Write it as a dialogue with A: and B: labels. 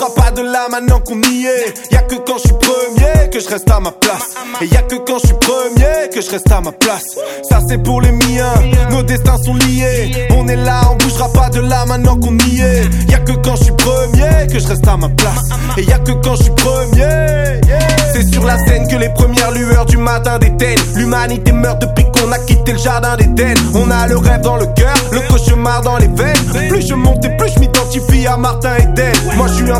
A: pas de là maintenant qu'on y est. Y'a que quand je suis premier que je reste à ma place. Et y'a que quand je suis premier que je reste à ma place. Ça c'est pour les miens, nos destins sont liés. On est là, on bougera pas de là maintenant qu'on y est. Y'a que quand je suis premier que je reste à ma place. Et y'a que quand je suis premier, c'est sur la scène que les premières lueurs du matin déteignent. L'humanité meurt depuis qu'on a quitté le jardin d'Éden. On a le rêve dans le cœur, le cauchemar dans les veines. Plus je monte et plus je m'identifie à Martin Eden. Moi je suis un